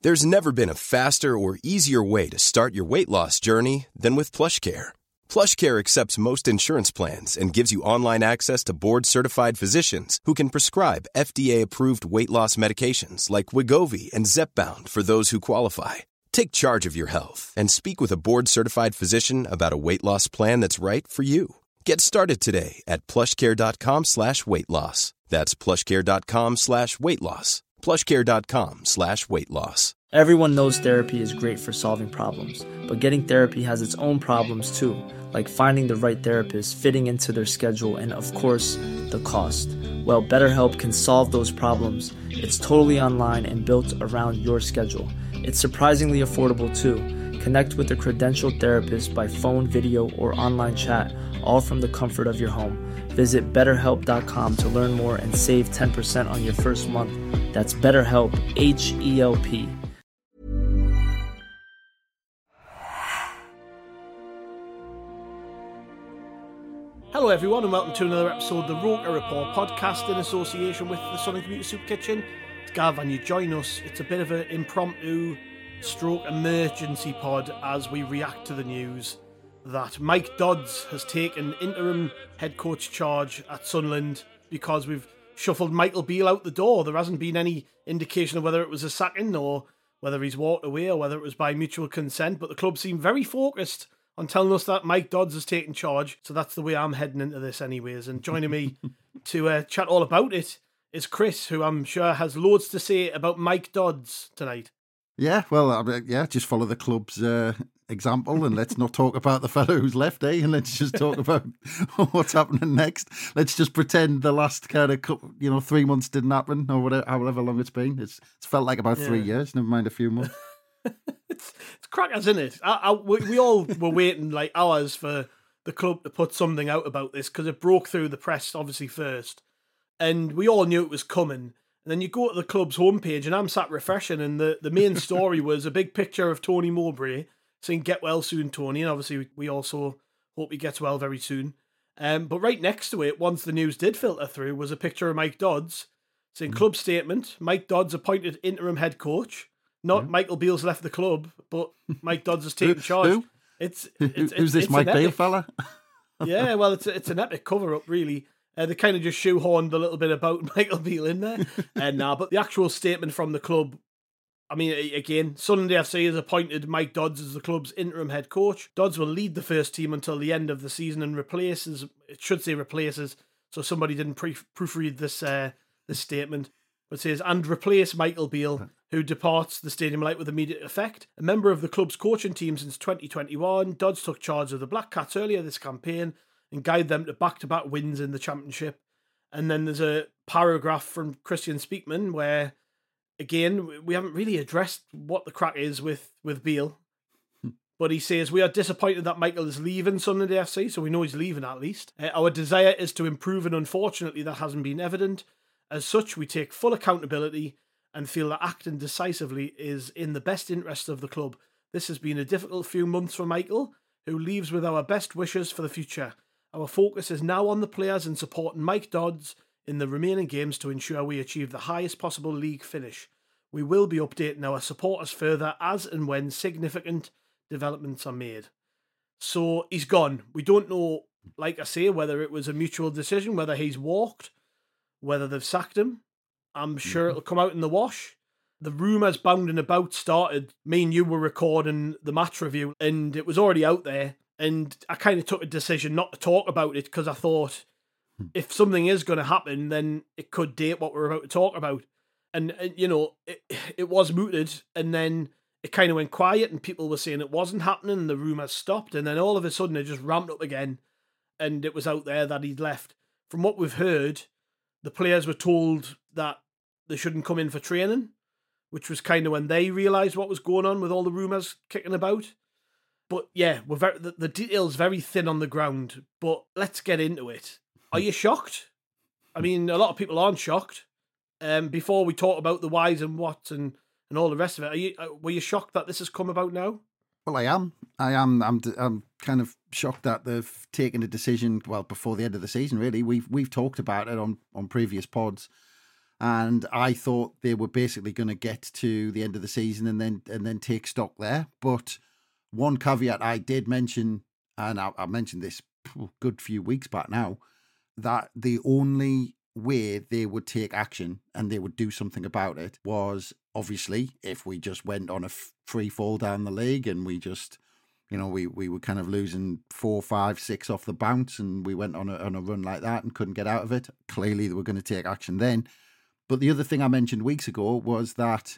There's never been a faster or easier way to start your weight loss journey than with PlushCare. PlushCare accepts most insurance plans and gives you online access to board-certified physicians who can prescribe FDA-approved weight loss medications like Wegovy and Zepbound for those who qualify. Take charge of your health and speak with a board-certified physician about a weight loss plan that's right for you. Get started today at plushcare.com/weight loss. That's plushcare.com/weight loss. plushcare.com/weight loss. Everyone knows therapy is great for solving problems, but getting therapy has its own problems too, like finding the right therapist, fitting into their schedule, and of course, the cost. Well, BetterHelp can solve those problems. It's totally online and built around your schedule. It's surprisingly affordable too. Connect with a credentialed therapist by phone, video, or online chat, all from the comfort of your home. Visit BetterHelp.com to learn more and save 10% on your first month. That's BetterHelp, H-E-L-P. Hello everyone and welcome to another episode of the Roker Report podcast in association with the Sun and Commuter Soup Kitchen. It's Gav and you join us. It's a bit of an impromptu stroke emergency pod as we react to the news that Mike Dodds has taken interim head coach charge at Sunderland because we've shuffled Michael Beale out the door. There hasn't been any indication of whether it was a sacking or whether he's walked away or whether it was by mutual consent, but the club seem very focused on telling us that Mike Dodds has taken charge. So that's the way I'm heading into this anyways. And joining me to chat all about it is Chris, who I'm sure has loads to say about Mike Dodds tonight. Yeah, well, just follow the club's example and let's not talk about the fellow who's left, And let's just talk about what's happening next. Let's just pretend the last kind of 3 months didn't happen or whatever, however long it's been. It's felt like about 3 years, never mind a few months. It's crackers, isn't it? We all were waiting like hours for the club to put something out about this because it broke through the press obviously first, and we all knew it was coming. And then you go to the club's homepage, and I'm sat refreshing, and the main story was a big picture of Tony Mowbray saying "Get well soon, Tony," and obviously we also hope he gets well very soon. But right next to it, once the news did filter through, was a picture of Mike Dodds saying "Club statement: Mike Dodds appointed interim head coach." Not Michael Beale's left the club, but Mike Dodds has taken charge. Who? Who's this Mike Beale fella? Yeah, well, it's an epic cover-up, really. They kind of just shoehorned a little bit about Michael Beale in there. But the actual statement from the club, I mean, again, Sunderland FC has appointed Mike Dodds as the club's interim head coach. Dodds will lead the first team until the end of the season and replaces, so somebody didn't proofread this statement. It says, and replace Michael Beale, who departs the Stadium Light with immediate effect. A member of the club's coaching team since 2021, Dodds took charge of the Black Cats earlier this campaign and guided them to back-to-back wins in the Championship. And then there's a paragraph from Christian Speakman where, again, we haven't really addressed what the crack is with Beale. But he says, we are disappointed that Michael is leaving Sunderland FC, so we know he's leaving at least. Our desire is to improve, and unfortunately that hasn't been evident. As such, we take full accountability and feel that acting decisively is in the best interest of the club. This has been a difficult few months for Michael, who leaves with our best wishes for the future. Our focus is now on the players and supporting Mike Dodds in the remaining games to ensure we achieve the highest possible league finish. We will be updating our supporters further as and when significant developments are made. So he's gone. We don't know, like I say, whether it was a mutual decision, whether he's walked, whether they've sacked him. I'm sure it'll come out in the wash. The rumours bounding about started. Me and you were recording the match review and it was already out there. And I kind of took a decision not to talk about it because I thought if something is going to happen, then it could date what we're about to talk about. And it was mooted and then it kind of went quiet and people were saying it wasn't happening and the rumours stopped. And then all of a sudden it just ramped up again and it was out there that he'd left. From what we've heard, the players were told that they shouldn't come in for training, which was kind of when they realised what was going on with all the rumours kicking about. But yeah, the detail's very thin on the ground, but let's get into it. Are you shocked? I mean, a lot of people aren't shocked. Before we talk about the whys and whats and all the rest of it, were you shocked that this has come about now? Well, I am. I'm kind of shocked that they've taken a decision, well, before the end of the season, really. We've talked about it on previous pods. And I thought they were basically going to get to the end of the season and then take stock there. But one caveat I did mention, and I mentioned this a good few weeks back now, that the only way they would take action and they would do something about it was obviously if we just went on a free fall down the league and we just, we were kind of losing 4, 5, 6 off the bounce and we went on a run like that and couldn't get out of it. Clearly they were going to take action then. But the other thing I mentioned weeks ago was that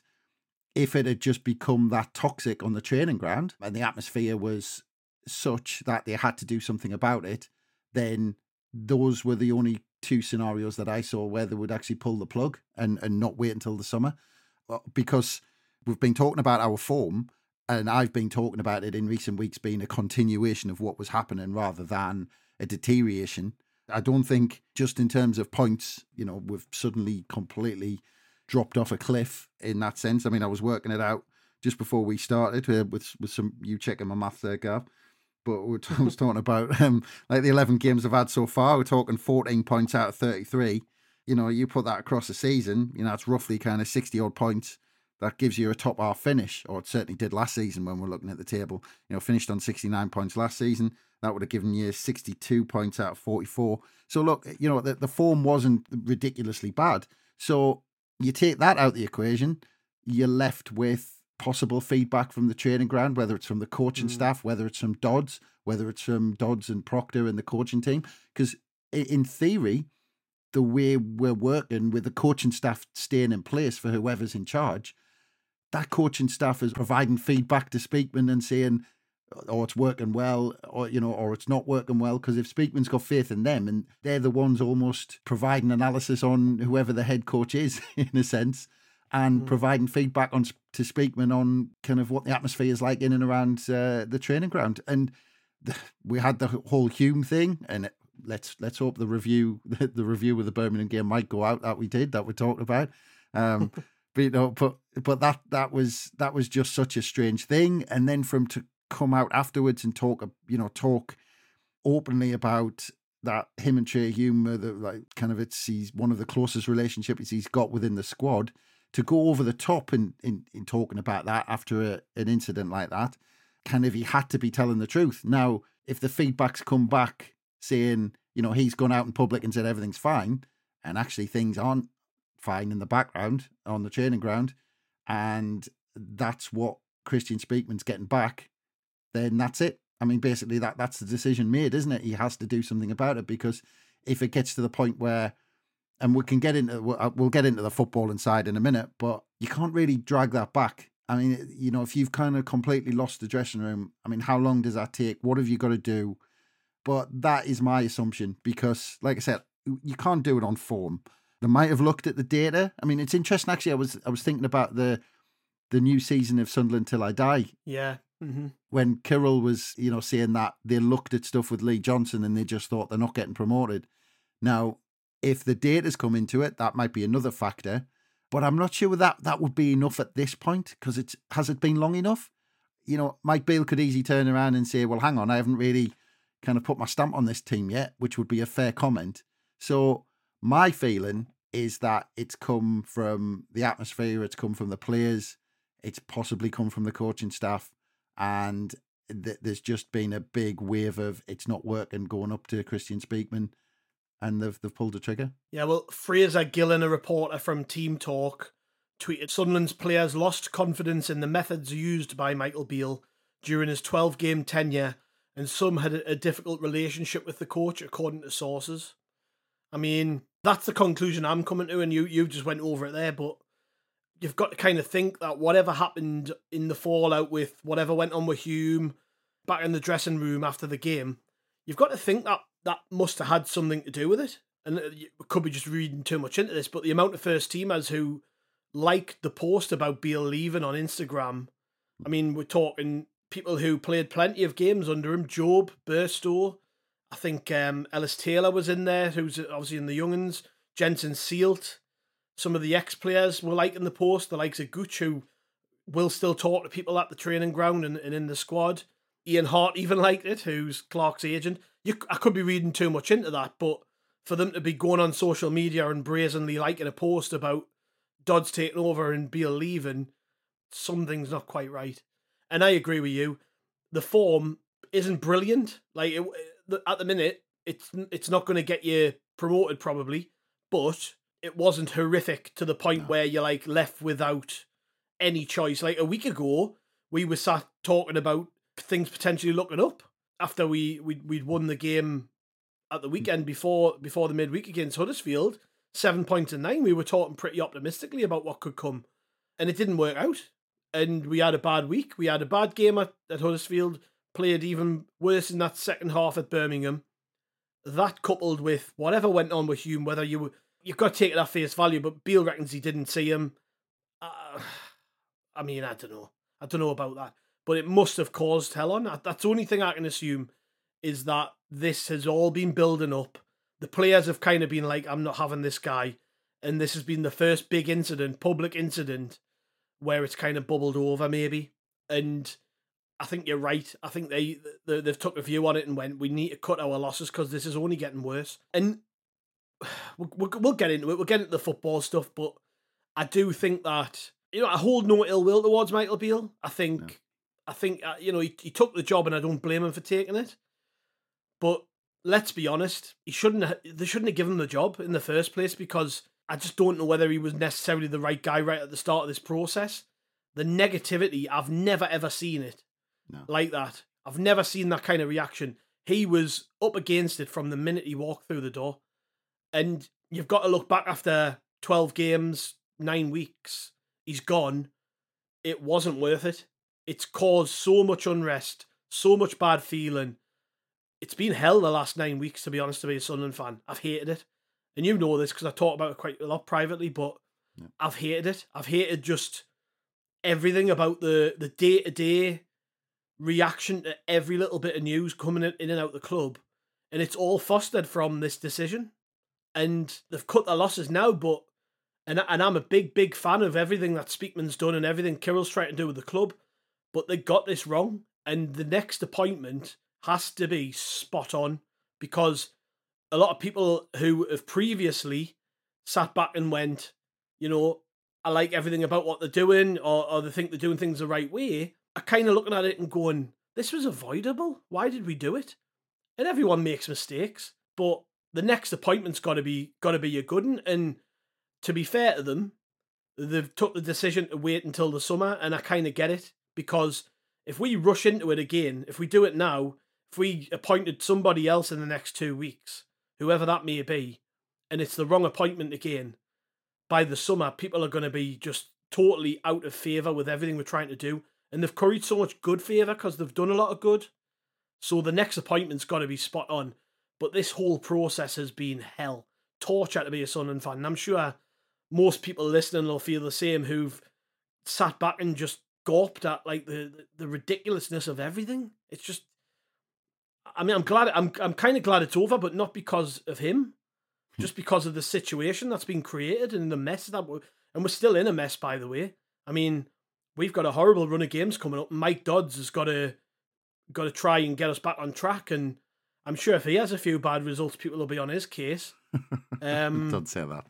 if it had just become that toxic on the training ground and the atmosphere was such that they had to do something about it, then those were the only 2 scenarios that I saw where they would actually pull the plug and not wait until the summer. Because we've been talking about our form, and I've been talking about it in recent weeks being a continuation of what was happening rather than a deterioration. I don't think just in terms of points, we've suddenly completely dropped off a cliff in that sense. I mean, I was working it out just before we started with some, you checking my maths there, Gav. But I was talking about like the 11 games I've had so far. We're talking 14 points out of 33. You put that across a season, it's roughly kind of 60 odd points. That gives you a top half finish, or it certainly did last season when we're looking at the table. Finished on 69 points last season. That would have given you 62 points out of 44. So look, the form wasn't ridiculously bad. So you take that out of the equation, you're left with possible feedback from the training ground, whether it's from the coaching staff, whether it's from Dodds, whether it's from Dodds and Proctor and the coaching team. Because in theory, the way we're working with the coaching staff staying in place for whoever's in charge, that coaching staff is providing feedback to Speakman and saying, oh, it's working well, or it's not working well. Because if Speakman's got faith in them, and they're the ones almost providing analysis on whoever the head coach is, in a sense, and providing feedback to Speakman on kind of what the atmosphere is like in and around the training ground. And we had the whole Hume thing, and let's hope the review with the Birmingham game might go out that we talked about. But that was just such a strange thing. And then for him to come out afterwards and talk openly about that, him and Trey Hume are he's one of the closest relationships he's got within the squad. To go over the top in talking about that after an incident like that, kind of he had to be telling the truth. Now, if the feedback's come back saying, he's gone out in public and said everything's fine, and actually things aren't fine in the background on the training ground, and that's what Christian Speakman's getting back, then that's it. I mean, basically that's the decision made, isn't it? He has to do something about it, because if it gets to the point where, and we'll get into the footballing side in a minute, but you can't really drag that back. I mean, if you've kind of completely lost the dressing room, I mean, how long does that take? What have you got to do? But that is my assumption, because, like I said, you can't do it on form. They might have looked at the data. I mean, it's interesting, actually. I was thinking about the new season of Sunderland Till I Die. Yeah. Mm-hmm. When Kyril was, saying that they looked at stuff with Lee Johnson and they just thought they're not getting promoted. Now, if the data's come into it, that might be another factor. But I'm not sure that would be enough at this point, because has it been long enough? Mike Beale could easily turn around and say, well, hang on, I haven't really kind of put my stamp on this team yet, which would be a fair comment. So my feeling is that it's come from the atmosphere, it's come from the players, it's possibly come from the coaching staff, and there's just been a big wave of it's not working going up to Christian Speakman, and they've pulled the trigger. Yeah, well, Fraser Gillen, a reporter from Team Talk, tweeted, Sunderland's players lost confidence in the methods used by Michael Beale during his 12-game tenure, and some had a difficult relationship with the coach, according to sources. I mean, that's the conclusion I'm coming to, and you just went over it there, but you've got to kind of think that whatever happened in the fallout with whatever went on with Hume back in the dressing room after the game, you've got to think that must have had something to do with it. And you could be just reading too much into this, but the amount of first teamers who liked the post about Beale leaving on Instagram, I mean, we're talking people who played plenty of games under him, Job, Burstow, I think Ellis Taylor was in there, who's obviously in the young'uns, Jensen Sealt. Some of the ex-players were liking the post, the likes of Gooch, who will still talk to people at the training ground and in the squad. Ian Hart even liked it, who's Clark's agent. I could be reading too much into that, but for them to be going on social media and brazenly liking a post about Dodds taking over and Beale leaving, something's not quite right. And I agree with you. The form isn't brilliant. Like at the minute, it's not going to get you promoted probably, but it wasn't horrific to the point where you're like left without any choice. Like a week ago, we were sat talking about things potentially looking up after we'd won the game at the weekend before the midweek against Huddersfield. 7 points and 9. We were talking pretty optimistically about what could come, and it didn't work out. And we had a bad week. We had a bad game at Huddersfield. Played even worse in that second half at Birmingham. That coupled with whatever went on with Hume, whether you've got to take it at face value, but Beale reckons he didn't see him. I mean, I don't know. I don't know about that. But it must have caused hell on. That's the only thing I can assume, is that this has all been building up. The players have kind of been like, I'm not having this guy. And this has been the first big incident, public incident, where it's kind of bubbled over maybe. And I think you're right. I think they've took a view on it and went, we need to cut our losses because this is only getting worse. And we'll get into it. We'll get into the football stuff. But I do think that, I hold no ill will towards Michael Beale. I think he took the job and I don't blame him for taking it. But let's be honest, they shouldn't have given him the job in the first place, because I just don't know whether he was necessarily the right guy right at the start of this process. The negativity, I've never ever seen it like that. I've never seen that kind of reaction. He was up against it from the minute he walked through the door. And you've got to look back after 12 games, 9 weeks, he's gone. It wasn't worth it. It's caused so much unrest, so much bad feeling. It's been hell the last 9 weeks, to be honest, to be a Sunderland fan. I've hated it. And you know this because I talk about it quite a lot privately, but I've hated it. I've hated just everything about the day-to-day reaction to every little bit of news coming in and out the club. And it's all fostered from this decision. And they've cut their losses now, but and I'm a big fan of everything that Speakman's done and everything Kirill's trying to do with the club, but they got this wrong. And the next appointment has to be spot on, because a lot of people who have previously sat back and went, I like everything about what they're doing, or they think they're doing things the right way, are kind of looking at it and going, this was avoidable. Why did we do it? And everyone makes mistakes, but the next appointment's got to be a good one. And to be fair to them, they've took the decision to wait until the summer, and I kind of get it, because if we rush into it again, if we do it now, if we appointed somebody else in the next 2 weeks, whoever that may be, and it's the wrong appointment again, by the summer, people are going to be just totally out of favour with everything we're trying to do. And they've curried so much good favour because they've done a lot of good. So the next appointment's got to be spot on. But this whole process has been hell. Torture to be a Sunderland fan. And I'm sure most people listening will feel the same, who've sat back and just gawped at like the ridiculousness of everything. It's just, I mean, I'm kind of glad it's over, but not because of him, just because of the situation that's been created and the mess that we're still in a mess, by the way. I mean, we've got a horrible run of games coming up. Mike Dodds has got to try and get us back on track, and I'm sure if he has a few bad results, people will be on his case. Don't say that.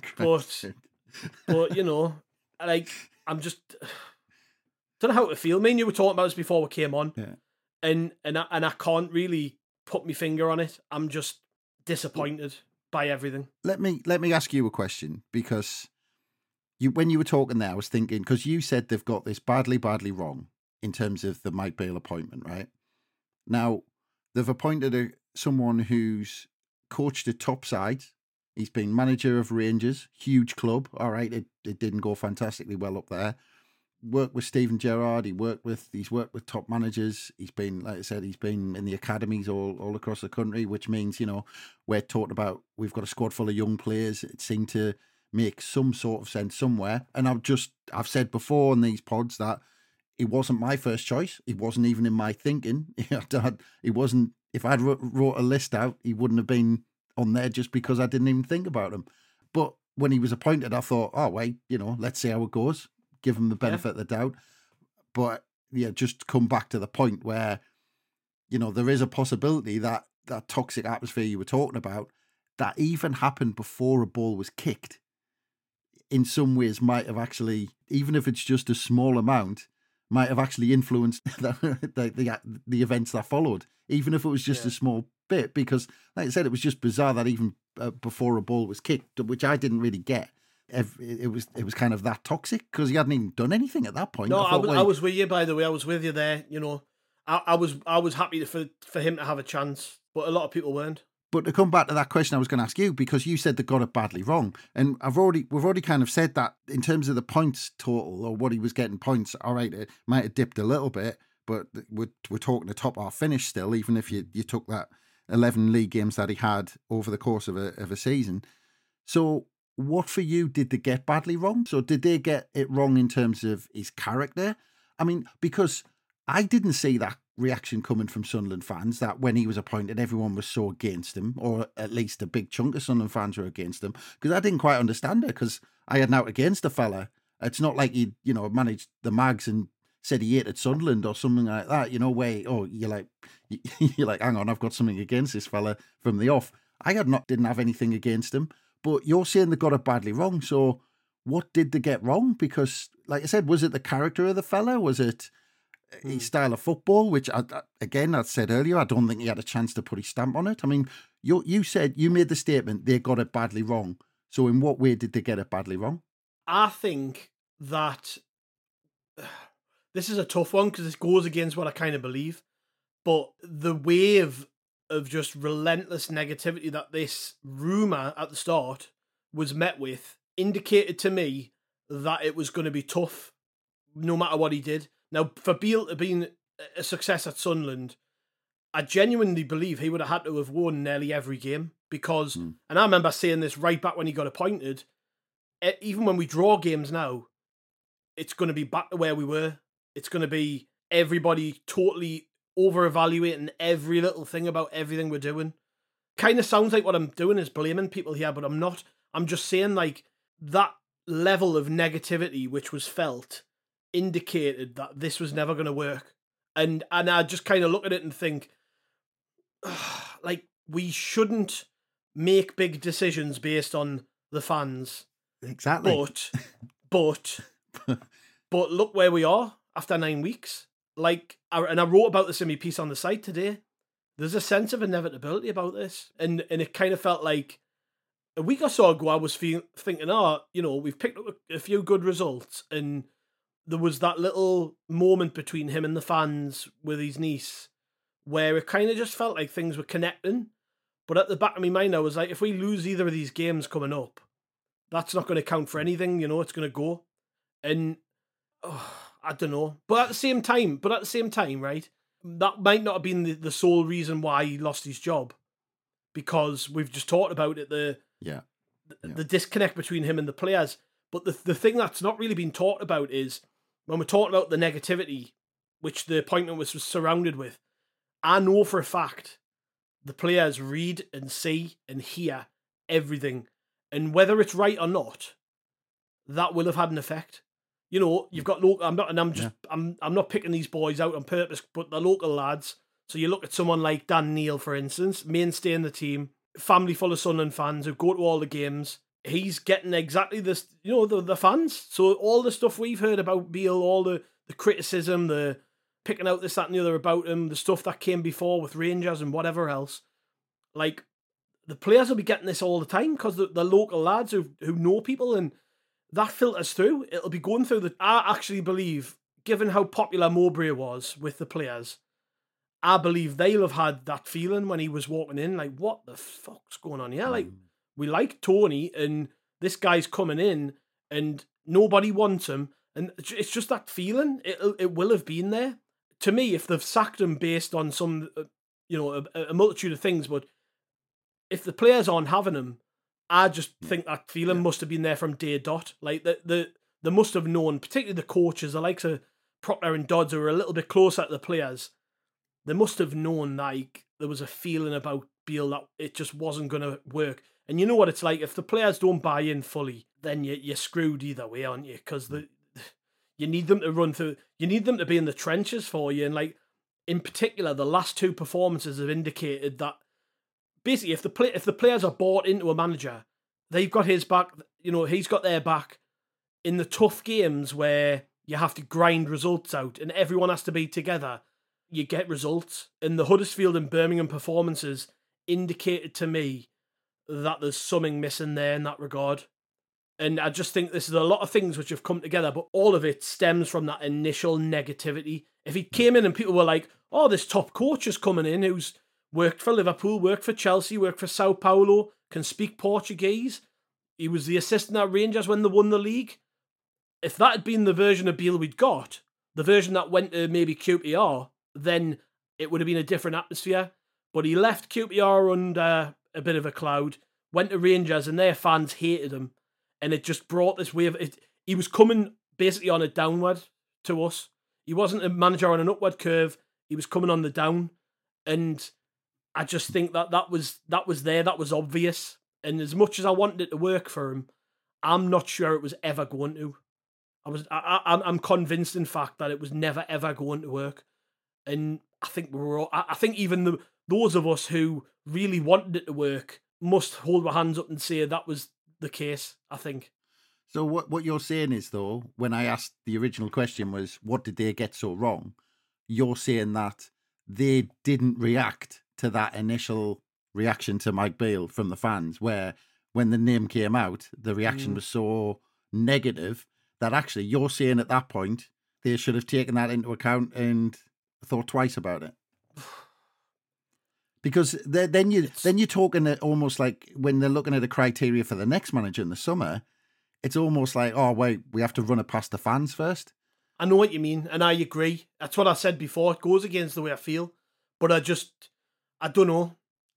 but like, I'm just don't know how to feel. Me and you were talking about this before we came on, and I can't really put my finger on it. I'm just disappointed by everything. Let me ask you a question, because when you were talking there, I was thinking, because you said they've got this badly wrong in terms of the Mike Beale appointment, right? Now, they've appointed someone who's coached at top sides. He's been manager of Rangers, huge club. All right, it didn't go fantastically well up there. Worked with Steven Gerrard. He's worked with top managers. He's been, like I said, he's been in the academies all across the country, which means, we're talking about, we've got a squad full of young players. It seemed to make some sort of sense somewhere. And I've said before in these pods that it wasn't my first choice. It wasn't even in my thinking. It wasn't, if I'd wrote a list out, he wouldn't have been on there just because I didn't even think about him. But when he was appointed, I thought, oh, wait, let's see how it goes. Give him the benefit of the doubt. But just come back to the point where, there is a possibility that that toxic atmosphere you were talking about that even happened before a ball was kicked, in some ways might have actually, even if it's just a small amount, might have actually influenced the events that followed, even if it was just a small bit. Because, like I said, it was just bizarre that even before a ball was kicked, which I didn't really get, it was kind of that toxic, because he hadn't even done anything at that point. No, I was with you, by the way. I was with you there. You know, I was happy for him to have a chance, but a lot of people weren't. But to come back to that question I was going to ask you, because you said they got it badly wrong, and we've already kind of said that in terms of the points total, or what he was getting points, all right, it might have dipped a little bit, but we're talking the top half finish still, even if you took that 11 league games that he had over the course of a season. So what for you did they get badly wrong? So did they get it wrong in terms of his character? I mean, because I didn't see that reaction coming from Sunderland fans, that when he was appointed, everyone was so against him, or at least a big chunk of Sunderland fans were against him, because I didn't quite understand it, because I had out against the fella. It's not like he, managed the Mags and said he hated Sunderland or something like that, where, you're like, hang on, I've got something against this fella from the off. Didn't have anything against him, but you're saying they got it badly wrong. So what did they get wrong? Because, like I said, was it the character of the fella? Was it his style of football, which I said earlier, I don't think he had a chance to put his stamp on it. I mean, you made the statement they got it badly wrong. So in what way did they get it badly wrong? I think that this is a tough one, because this goes against what I kind of believe. But the wave of just relentless negativity that this rumour at the start was met with indicated to me that it was going to be tough no matter what he did. Now, for Beale to be a success at Sunderland, I genuinely believe he would have had to have won nearly every game, because, and I remember saying this right back when he got appointed, even when we draw games now, it's going to be back to where we were. It's going to be everybody totally over-evaluating every little thing about everything we're doing. Kind of sounds like what I'm doing is blaming people here, but I'm not. I'm just saying, like, that level of negativity which was felt indicated that this was never going to work. And I just kind of look at it and think, like, we shouldn't make big decisions based on the fans. Exactly. But look where we are after 9 weeks. Like, and I wrote about this in my piece on the site today. There's a sense of inevitability about this. And it kind of felt like a week or so ago, I was thinking, we've picked up a few good results, and there was that little moment between him and the fans with his niece where it kind of just felt like things were connecting. But at the back of my mind, I was like, if we lose either of these games coming up, that's not going to count for anything, it's going to go. And I don't know. But at the same time, right, that might not have been the sole reason why he lost his job, because we've just talked about it, the disconnect between him and the players. But the thing that's not really been talked about is, when we're talking about the negativity, which the appointment was surrounded with, I know for a fact the players read and see and hear everything. And whether it's right or not, that will have had an effect. You've got local. I'm not picking these boys out on purpose, but they're local lads. So you look at someone like Dan Neil, for instance, mainstay in the team, family full of Sunderland fans who go to all the games. He's getting exactly this, the fans. So all the stuff we've heard about Beale, all the criticism, the picking out this, that, and the other about him, the stuff that came before with Rangers and whatever else, like, the players will be getting this all the time because the local lads who know people, and that filters through. It'll be going through I actually believe, given how popular Mowbray was with the players, I believe they'll have had that feeling when he was walking in, like, what the fuck's going on here? Like, we like Tony, and this guy's coming in, and nobody wants him, and it's just that feeling. It will have been there. To me, if they've sacked him based on some, a multitude of things, but if the players aren't having him, I just think that feeling must have been there from day dot. Like, they must have known, particularly the coaches, the likes of Proctor and Dodds, who were a little bit closer to the players. They must have known, like, there was a feeling about Beale that it just wasn't going to work. And you know what it's like, if the players don't buy in fully, then you're screwed either way, aren't you? Because you need them to run through, you need them to be in the trenches for you. And, like, in particular, the last two performances have indicated that basically, if the players are bought into a manager, they've got his back. You know, he's got their back in the tough games where you have to grind results out and everyone has to be together. You get results, and the Huddersfield and Birmingham performances indicated to me that there's something missing there in that regard. And I just think this is a lot of things which have come together, but all of it stems from that initial negativity. If he came in and people were like, oh, this top coach is coming in who's worked for Liverpool, worked for Chelsea, worked for Sao Paulo, can speak Portuguese. He was the assistant at Rangers when they won the league. If that had been the version of Beale we'd got, the version that went to maybe QPR, then it would have been a different atmosphere. But he left QPR under a bit of a cloud, went to Rangers, and their fans hated him. And it just brought this wave. He was coming basically on a downward to us. He wasn't a manager on an upward curve. He was coming on the down. And I just think that was there. That was obvious. And as much as I wanted it to work for him, I'm not sure it was ever going to. I'm convinced, in fact, that it was never ever going to work. And I think I think even those of us who really wanted it to work must hold our hands up and say that was the case, I think. So what you're saying is, though, when I asked the original question was, what did they get so wrong? You're saying that they didn't react to that initial reaction to Mike Beale from the fans, where when the name came out, the reaction was so negative that actually you're saying at that point, they should have taken that into account and thought twice about it. Because then you're talking almost like when they're looking at a criteria for the next manager in the summer, it's almost like, oh, wait, we have to run it past the fans first. I know what you mean, and I agree. That's what I said before. It goes against the way I feel. But I don't know.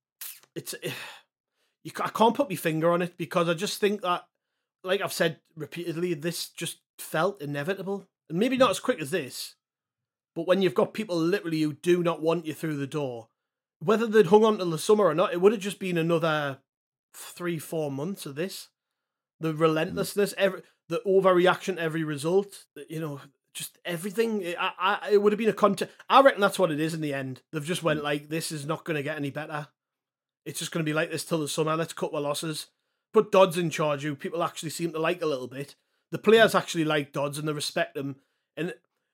I can't put my finger on it because I just think that, like I've said repeatedly, this just felt inevitable. And maybe not as quick as this, but when you've got people literally who do not want you through the door, whether they'd hung on till the summer or not, it would have just been another 3-4 months of this. The relentlessness, the overreaction to every result, just everything. It would have been a content. I reckon that's what it is in the end. They've just went like, this is not going to get any better. It's just going to be like this till the summer. Let's cut the losses. Put Dodds in charge, who people actually seem to like a little bit. The players actually like Dodds and they respect him. And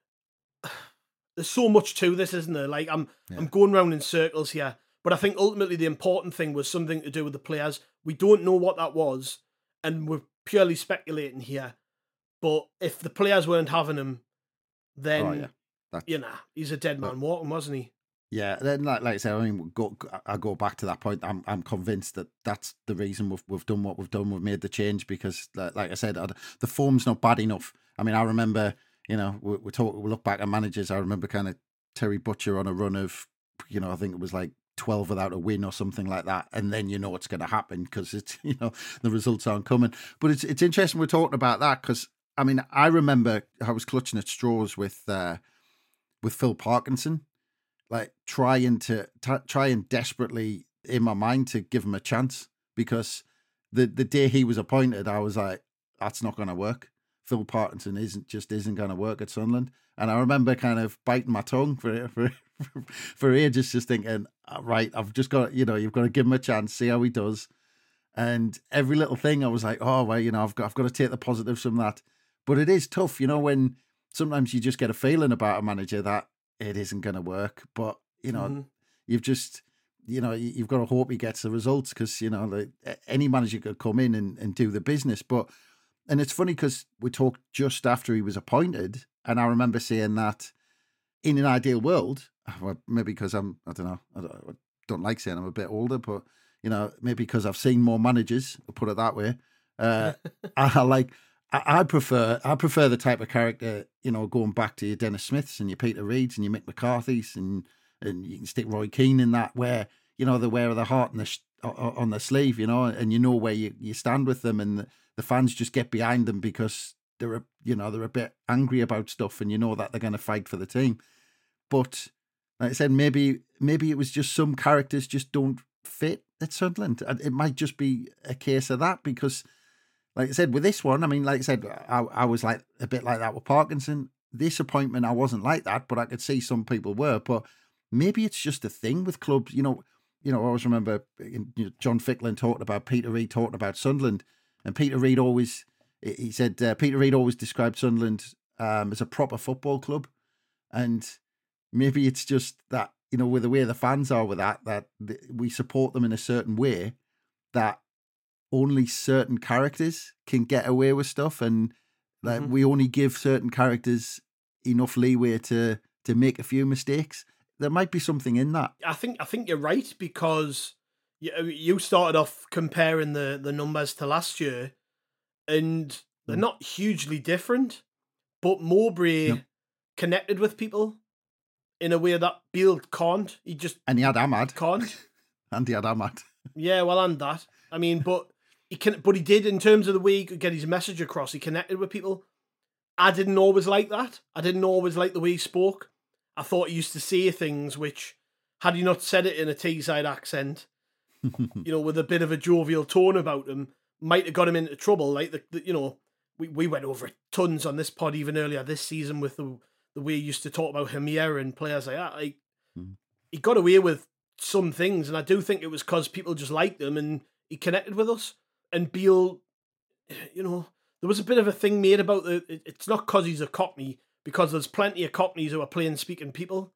there's so much to this, isn't there? Like I'm going round in circles here. But I think ultimately the important thing was something to do with the players. We don't know what that was, and we're purely speculating here. But if the players weren't having him, then he's a dead man walking, wasn't he? Yeah, then like I said, I mean, I go back to that point. I'm convinced that that's the reason we've done what we've done. We've made the change because, like I said, the form's not bad enough. I mean, I remember, we look back at managers. I remember kind of Terry Butcher on a run of, I think it was like 12 without a win or something like that, and then it's going to happen because it's the results aren't coming. But it's interesting we're talking about that because I mean, I remember I was clutching at straws with Phil Parkinson. Like trying desperately in my mind to give him a chance because the day he was appointed, I was like, that's not going to work. Phil Parkinson isn't going to work at Sunderland. And I remember kind of biting my tongue for ages, just thinking, right, I've just got, you've got to give him a chance, see how he does. And every little thing I was like, oh, well, I've got to take the positives from that. But it is tough, when sometimes you just get a feeling about a manager that it isn't going to work, but you've just you've got to hope he gets the results because any manager could come in and do the business. And it's funny because we talked just after he was appointed, and I remember saying that in an ideal world, well, maybe because I don't like saying I'm a bit older, but maybe because I've seen more managers, I'll put it that way. I prefer the type of character, going back to your Dennis Smiths and your Peter Reeds and your Mick McCarthy's and you can stick Roy Keane in that where, they wear their heart on their sleeve, and where you stand with them and the fans just get behind them because they're a bit angry about stuff and that they're going to fight for the team. But like I said, maybe it was just some characters just don't fit at Sunderland. It might just be a case of that because, like I said, with this one, I mean, like I said, I was like a bit like that with Parkinson. This appointment, I wasn't like that, but I could see some people were. But maybe it's just a thing with clubs. I always remember John Ficklin talking about Peter Reid talking about Sunderland, and Peter Reid always described Sunderland as a proper football club, and maybe it's just that with the way the fans are with that we support them in a certain way that only certain characters can get away with stuff, and that we only give certain characters enough leeway to make a few mistakes. There might be something in that. I think you're right, because you started off comparing the numbers to last year, and they're not hugely different, but Mowbray connected with people in a way that Beale can't. And he had Ahmad. Can't. And he had Ahmad. Yeah, well, and that. I mean, but he did, in terms of the way he could get his message across. He connected with people. I didn't always like that. I didn't always like the way he spoke. I thought he used to say things which, had he not said it in a Teesside accent, with a bit of a jovial tone about him, might have got him into trouble. Like we went over it tons on this pod even earlier this season with the way he used to talk about Hamir and players like that. He got away with some things, and I do think it was because people just liked him and he connected with us. And Beale, there was a bit of a thing made about it's not because he's a Cockney, because there's plenty of Cockneys who are plain speaking people,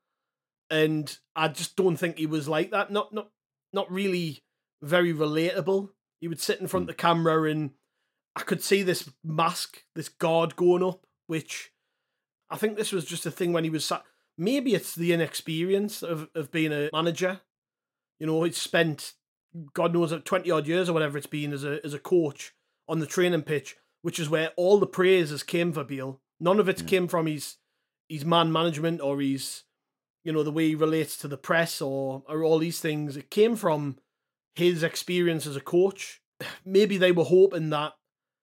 and I just don't think he was like that. Not really very relatable. He would sit in front of the camera, and I could see this mask, this guard going up, which I think this was just a thing when he was sat. Maybe it's the inexperience of being a manager. He's spent God knows 20 odd years or whatever it's been as a coach on the training pitch, which is where all the praises came for Beale. None of it came from his man management or his, the way he relates to the press or all these things. It came from his experience as a coach. Maybe they were hoping that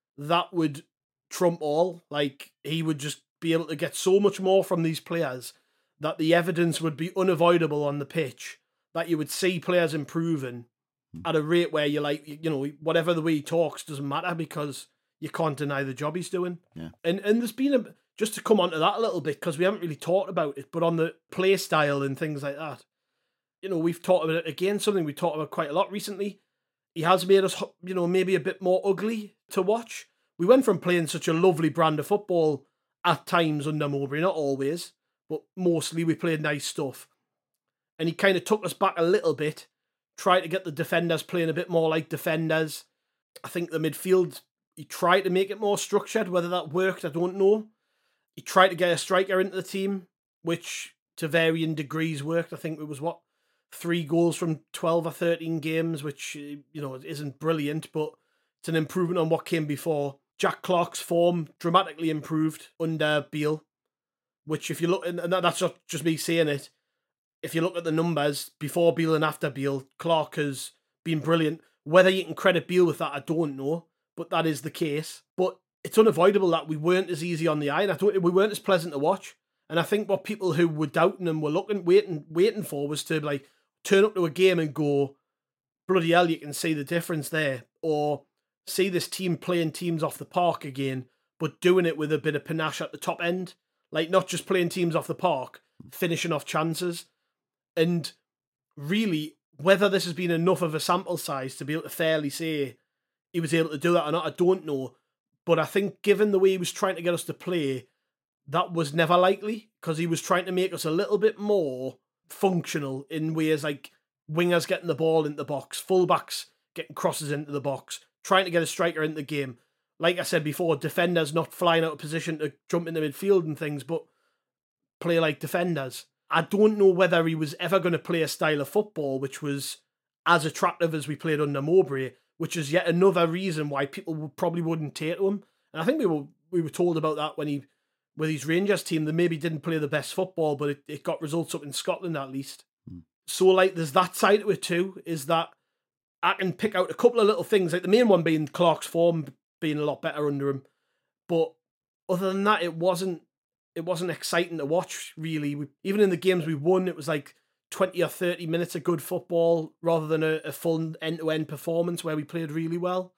would trump all. Like, he would just be able to get so much more from these players that the evidence would be unavoidable on the pitch, that you would see players improving at a rate where you're like, whatever the way he talks doesn't matter, because you can't deny the job he's doing. Yeah. And there's been just to come onto that a little bit, because we haven't really talked about it, but on the play style and things like that, we've talked about it again, something we talked about quite a lot recently. He has made us, maybe a bit more ugly to watch. We went from playing such a lovely brand of football at times under Mowbray, not always, but mostly we played nice stuff. And he kind of took us back a little bit, tried to get the defenders playing a bit more like defenders. I think the midfield, he tried to make it more structured. Whether that worked, I don't know. He tried to get a striker into the team, which to varying degrees worked. I think it was 3 goals from 12 or 13 games, which, isn't brilliant, but it's an improvement on what came before. Jack Clarke's form dramatically improved under Beale, which if you look, and that's not just me saying it, if you look at the numbers before Beale and after Beale, Clarke has been brilliant. Whether you can credit Beale with that, I don't know, but that is the case. But it's unavoidable that we weren't as easy on the eye, and we weren't as pleasant to watch. And I think what people who were doubting him were waiting for was to turn up to a game and go, bloody hell, you can see the difference there, or see this team playing teams off the park again, but doing it with a bit of panache at the top end. Like, not just playing teams off the park, finishing off chances. And really, whether this has been enough of a sample size to be able to fairly say he was able to do that or not, I don't know. But I think given the way he was trying to get us to play, that was never likely, because he was trying to make us a little bit more functional in ways like wingers getting the ball into the box, fullbacks getting crosses into the box, trying to get a striker into the game. Like I said before, defenders not flying out of position to jump into midfield and things, but play like defenders. I don't know whether he was ever going to play a style of football which was as attractive as we played under Mowbray, which is yet another reason why people probably wouldn't take to him. And I think we were told about that when with his Rangers team, they maybe didn't play the best football, but it got results up in Scotland at least. So there's that side to it too, is that I can pick out a couple of little things, like the main one being Clarke's form being a lot better under him. But other than that, it wasn't exciting to watch, really. Even in the games we won, it was like 20 or 30 minutes of good football rather than a full end-to-end performance where we played really well.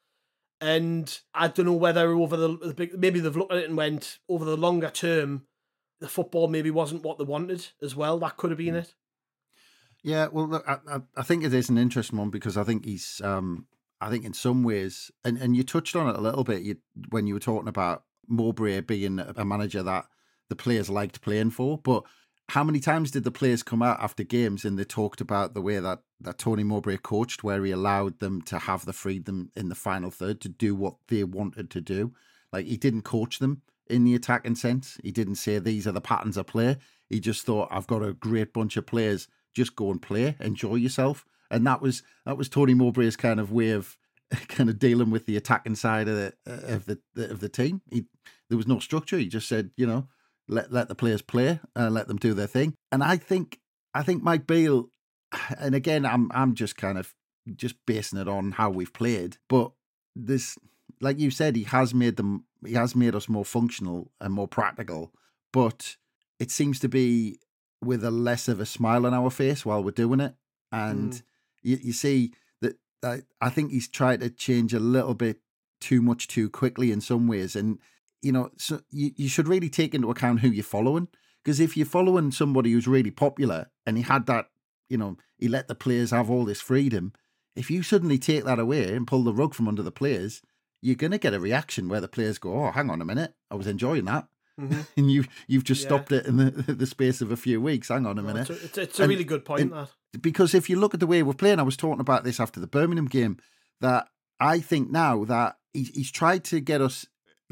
And I don't know whether maybe they've looked at it and went, over the longer term, the football maybe wasn't what they wanted as well. That could have been it. Yeah, well, look, I think it is an interesting one because I think he's, I think in some ways, and you touched on it a little bit when you were talking about Mowbray being a manager that the players liked playing for. But how many times did the players come out after games and they talked about the way that Tony Mowbray coached, where he allowed them to have the freedom in the final third to do what they wanted to do? Like, he didn't coach them in the attacking sense. He didn't say these are the patterns of play. He just thought, I've got a great bunch of players. Just go and play, enjoy yourself. And that was Tony Mowbray's kind of way of kind of dealing with the attacking side of the team. There was no structure. He just said, let the players play and let them do their thing. And I think Mike Beale, and again, I'm just kind of just basing it on how we've played, but this, like you said, he has made us more functional and more practical, but it seems to be with a less of a smile on our face while we're doing it. And you see that I think he's tried to change a little bit too much too quickly in some ways. And, so you should really take into account who you're following. Because if you're following somebody who's really popular and he had that, he let the players have all this freedom, if you suddenly take that away and pull the rug from under the players, you're going to get a reaction where the players go, oh, hang on a minute, I was enjoying that. Mm-hmm. And you've just stopped it in the space of a few weeks. Hang on a minute. It's a really good point, that. Because if you look at the way we're playing, I was talking about this after the Birmingham game, that I think now that he's tried to get us,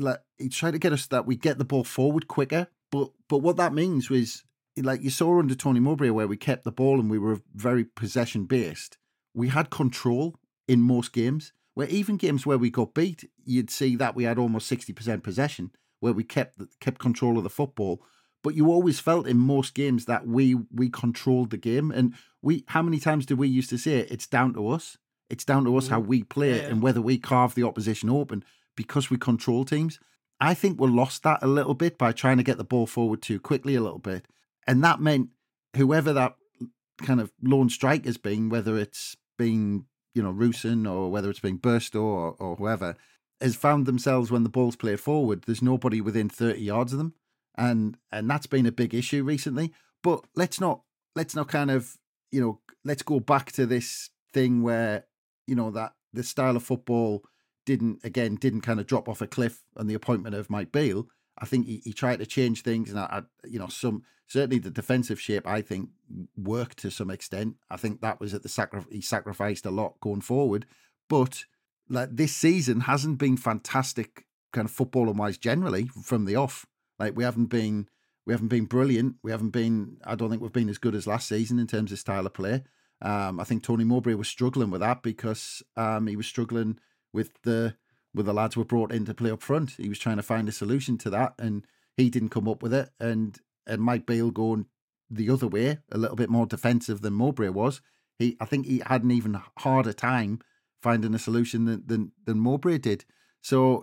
that we get the ball forward quicker. But what that means was, like you saw under Tony Mowbray, where we kept the ball and we were very possession based. We had control in most games. Where even games where we got beat, you'd see that we had almost 60% possession, where we kept control of the football. But you always felt in most games that we controlled the game. And how many times did we used to say, it's down to us? It's down to us how we play it and whether we carve the opposition open because we control teams. I think we lost that a little bit by trying to get the ball forward too quickly a little bit. And that meant whoever that kind of lone striker's been, whether it's been, Rusyn or whether it's been Burstow or whoever, has found themselves when the ball's played forward, there's nobody within 30 yards of them. And that's been a big issue recently. But let's not kind of, let's go back to this thing where, that the style of football didn't kind of drop off a cliff on the appointment of Mike Beale. I think he tried to change things, and certainly the defensive shape, I think, worked to some extent. I think that was at he sacrificed a lot going forward. But like this season hasn't been fantastic kind of footballing wise generally from the off. Like we haven't been brilliant. I don't think we've been as good as last season in terms of style of play. I think Tony Mowbray was struggling with that because he was struggling with the lads were brought in to play up front. He was trying to find a solution to that and he didn't come up with it. And Mike Beale going the other way, a little bit more defensive than Mowbray was. I think he had an even harder time finding a solution than Mowbray did. So,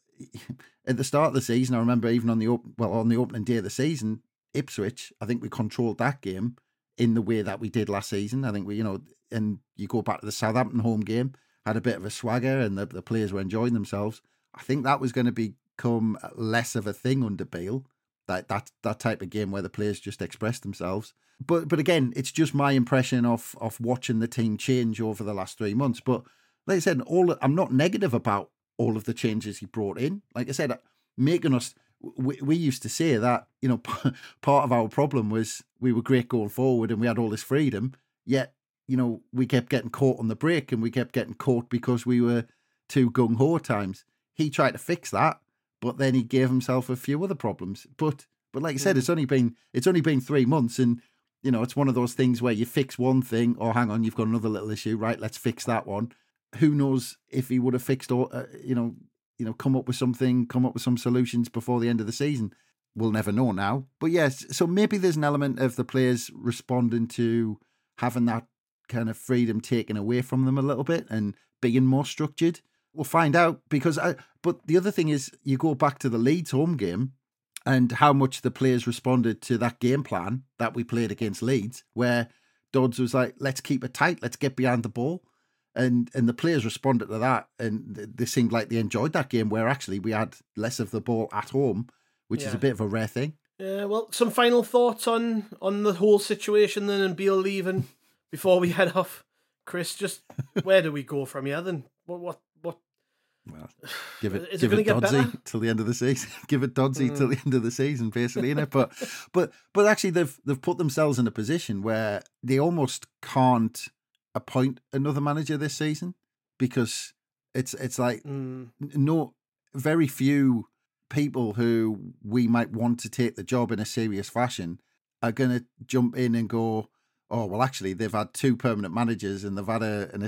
at the start of the season, I remember even on the opening day of the season, Ipswich, I think we controlled that game in the way that we did last season. I think and you go back to the Southampton home game, had a bit of a swagger and the players were enjoying themselves. I think that was going to become less of a thing under Beale, that type of game where the players just expressed themselves. But again, it's just my impression of watching the team change over the last 3 months. But like I said, I'm not negative about all of the changes he brought in. Like I said, making us, we used to say that, part of our problem was we were great going forward and we had all this freedom, yet, we kept getting caught on the break and we kept getting caught because we were too gung-ho at times. He tried to fix that, but then he gave himself a few other problems. But like I said, it's only been 3 months and, it's one of those things where you fix one thing, or hang on, you've got another little issue, right? Let's fix that one. Who knows if he would have fixed, come up with some solutions before the end of the season. We'll never know now. But yes, so maybe there's an element of the players responding to having that kind of freedom taken away from them a little bit and being more structured. We'll find out but the other thing is you go back to the Leeds home game and how much the players responded to that game plan that we played against Leeds, where Dodds was like, let's keep it tight, let's get behind the ball. And the players responded to that, and they seemed like they enjoyed that game, where actually we had less of the ball at home, which is a bit of a rare thing. Yeah, well, some final thoughts on the whole situation then and Beale leaving. before we head off, Chris, just where do we go from here then? What? Well, give it Dodsey till the end of the season. Give it Dodsey till the end of the season, basically, innit? But actually, they've put themselves in a position where they almost can't appoint another manager this season, because it's like no, very few people who we might want to take the job in a serious fashion are going to jump in and go, oh well, actually they've had 2 permanent managers and they've had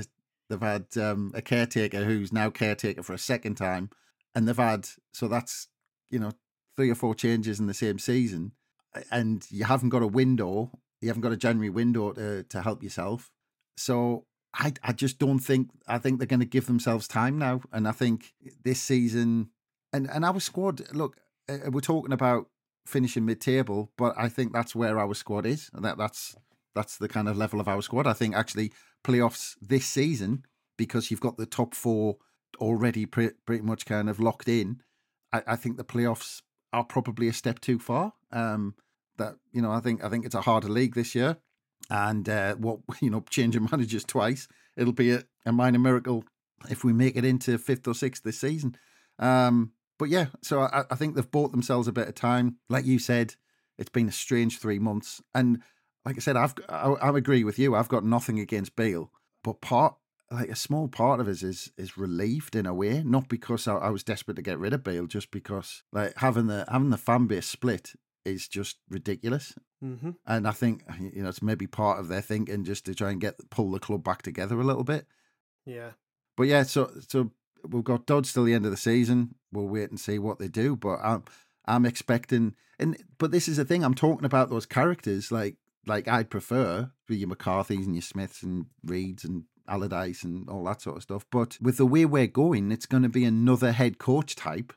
a caretaker who's now caretaker for a second time, and they've had, so that's 3 or 4 changes in the same season, and you haven't got a window, you haven't got a January window to help yourself. So I just don't think, I think they're going to give themselves time now, and I think this season, and our squad, look, we're talking about finishing mid-table, but I think that's where our squad is, and that's the kind of level of our squad. I think actually playoffs this season, because you've got the top 4 already pretty much kind of locked in, I think the playoffs are probably a step too far. I think it's a harder league this year, and changing managers twice, it'll be a minor miracle if we make it into 5th or 6th this season. But yeah, so I think they've bought themselves a bit of time. Like you said, it's been a strange 3 months, and like I said, I agree with you. I've got nothing against Bale, but a small part of us is relieved in a way, not because I was desperate to get rid of Bale, just because like having the fan base split is just ridiculous. Mm-hmm. And I think it's maybe part of their thinking, just to try and pull the club back together a little bit. Yeah, but yeah, so we've got Dodds till the end of the season. We'll wait and see what they do, but I'm expecting. But this is the thing, I'm talking about those characters like I'd prefer your McCarthys and your Smiths and Reeds and Allardyce and all that sort of stuff. But with the way we're going, it's going to be another head coach type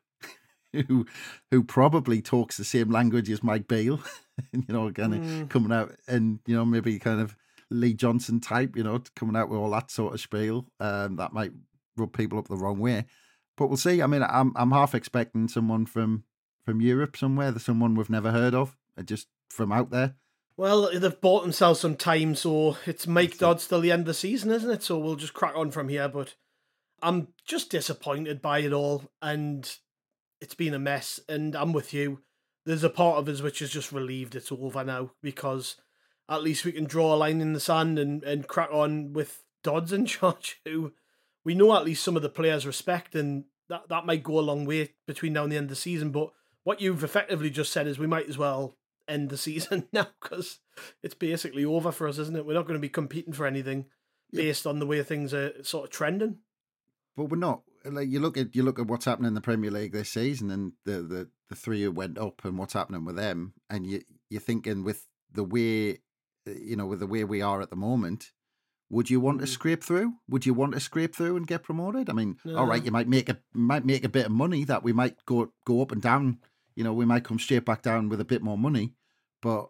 who probably talks the same language as Mike Beale, coming out, and maybe kind of Lee Johnson type, coming out with all that sort of spiel. That might rub people up the wrong way, but we'll see. I mean, I'm half expecting someone from Europe somewhere, someone we've never heard of, just from out there. Well, they've bought themselves some time, so it's Mike Dodds till the end of the season, isn't it? So we'll just crack on from here, but I'm just disappointed by it all, and it's been a mess, and I'm with you. There's a part of us which is just relieved it's over now, because at least we can draw a line in the sand and crack on with Dodds in charge, who we know at least some of the players respect, and that might go a long way between now and the end of the season. But what you've effectively just said is we might as well end the season now, because it's basically over for us, isn't it? We're not going to be competing for anything based on the way things are sort of trending. But we're not. Like you look at what's happening in the Premier League this season, and the 3 who went up, and what's happening with them, and you're thinking with the way we are at the moment, would you want to scrape through? Would you want to scrape through and get promoted? I mean, no. All right, you might make a bit of money that we might go up and down. We might come straight back down with a bit more money, but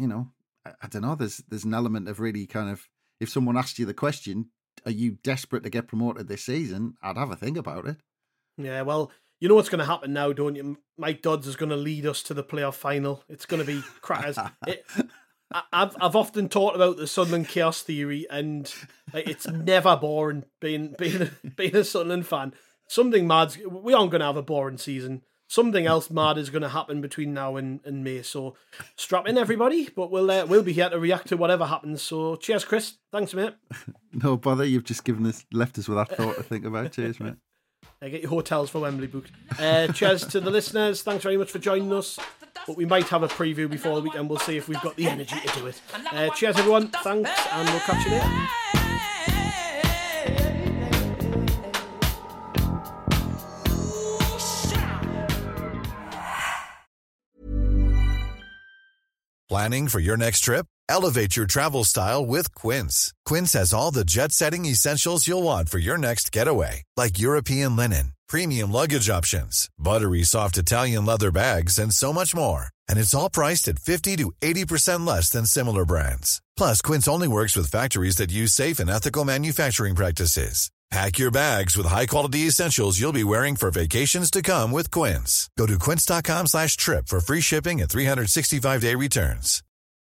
I don't know. There's an element of really kind of, if someone asked you the question, are you desperate to get promoted this season? I'd have a think about it. Yeah, well, you know what's going to happen now, don't you? Mike Dodds is going to lead us to the playoff final. It's going to be crackers. I've often talked about the Sunderland chaos theory, and it's never boring being a Sunderland fan. Something mad's, we aren't going to have a boring season. Something else mad is going to happen between now and May. So strap in, everybody. But we'll be here to react to whatever happens. So cheers, Chris. Thanks, mate. No bother. You've just left us with that thought to think about. Cheers, mate. Get your hotels for Wembley booked. Cheers to the listeners. Thanks very much for joining us. But we might have a preview before the weekend. We'll see if we've got the energy to do it. Cheers, everyone. Thanks, and we'll catch you later. Planning for your next trip? Elevate your travel style with Quince. Quince has all the jet-setting essentials you'll want for your next getaway, like European linen, premium luggage options, buttery soft Italian leather bags, and so much more. And it's all priced at 50 to 80% less than similar brands. Plus, Quince only works with factories that use safe and ethical manufacturing practices. Pack your bags with high-quality essentials you'll be wearing for vacations to come with Quince. Go to quince.com/trip for free shipping and 365-day returns.